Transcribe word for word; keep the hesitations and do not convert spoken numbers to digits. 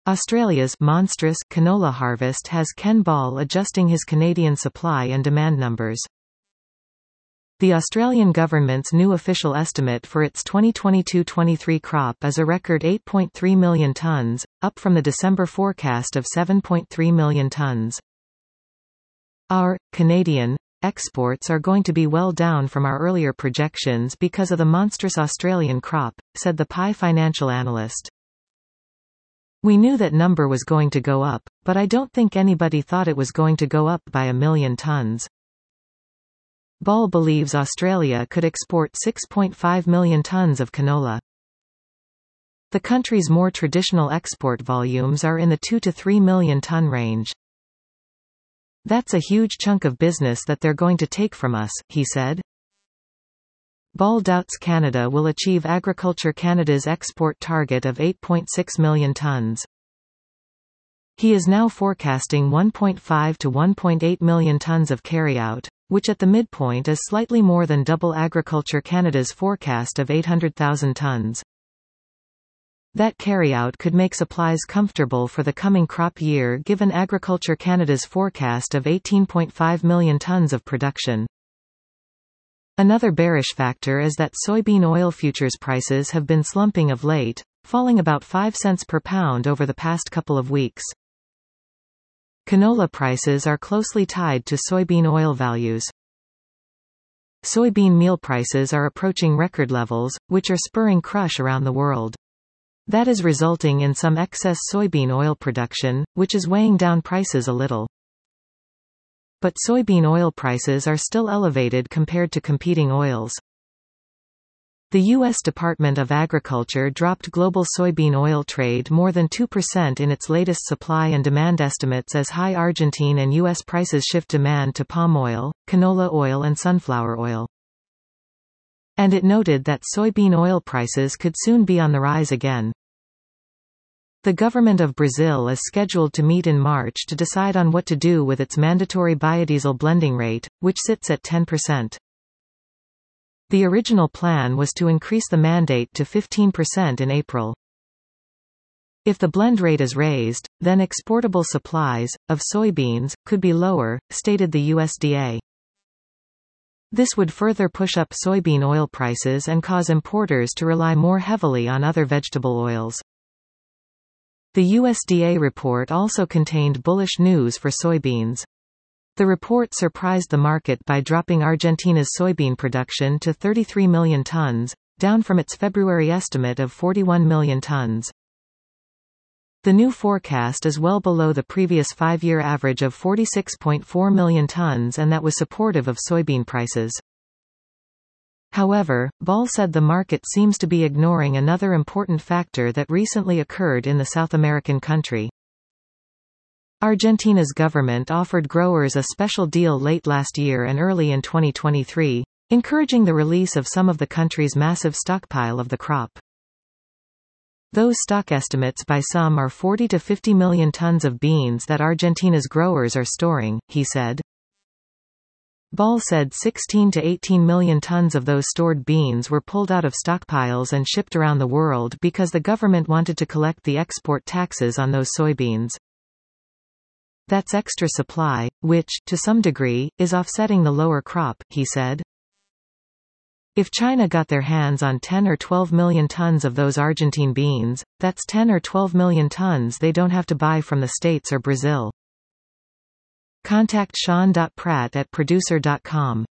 Australia's monstrous canola harvest has Ken Ball adjusting his Canadian supply and demand numbers. The Australian government's new official estimate for its twenty twenty-two twenty-three crop is a record eight point three million tonnes, up from the December forecast of seven point three million tonnes. Our Canadian exports are going to be well down from our earlier projections because of the monstrous Australian crop, said the P I financial analyst. We knew that number was going to go up, but I don't think anybody thought it was going to go up by a million tonnes. Ball believes Australia could export six point five million tonnes of canola. The country's more traditional export volumes are in the two to three million tonne range. That's a huge chunk of business that they're going to take from us, he said. Ball doubts Canada will achieve Agriculture Canada's export target of eight point six million tonnes. He is now forecasting one point five to one point eight million tonnes of carryout, which at the midpoint is slightly more than double Agriculture Canada's forecast of eight hundred thousand tonnes. That carryout could make supplies comfortable for the coming crop year given Agriculture Canada's forecast of eighteen point five million tonnes of production. Another bearish factor is that soybean oil futures prices have been slumping of late, falling about five cents per pound over the past couple of weeks. Canola prices are closely tied to soybean oil values. Soybean meal prices are approaching record levels, which are spurring crush around the world. That is resulting in some excess soybean oil production, which is weighing down prices a little. But soybean oil prices are still elevated compared to competing oils. The U S Department of Agriculture dropped global soybean oil trade more than two percent in its latest supply and demand estimates as high Argentine and U S prices shift demand to palm oil, canola oil and sunflower oil. And it noted that soybean oil prices could soon be on the rise again. The government of Brazil is scheduled to meet in March to decide on what to do with its mandatory biodiesel blending rate, which sits at ten percent. The original plan was to increase the mandate to fifteen percent in April. If the blend rate is raised, then exportable supplies, of soybeans, could be lower, stated the U S D A. This would further push up soybean oil prices and cause importers to rely more heavily on other vegetable oils. The U S D A report also contained bullish news for soybeans. The report surprised the market by dropping Argentina's soybean production to thirty-three million tonnes, down from its February estimate of forty-one million tonnes. The new forecast is well below the previous five-year average of forty-six point four million tonnes, and that was supportive of soybean prices. However, Ball said the market seems to be ignoring another important factor that recently occurred in the South American country. Argentina's government offered growers a special deal late last year and early in twenty twenty-three, encouraging the release of some of the country's massive stockpile of the crop. Those stock estimates by some are forty to fifty million tonnes of beans that Argentina's growers are storing, he said. Ball said sixteen to eighteen million tonnes of those stored beans were pulled out of stockpiles and shipped around the world because the government wanted to collect the export taxes on those soybeans. That's extra supply, which, to some degree, is offsetting the lower crop, he said. If China got their hands on ten or twelve million tonnes of those Argentine beans, that's ten or twelve million tonnes they don't have to buy from the States or Brazil. Contact Sean dot Pratt at producer dot com.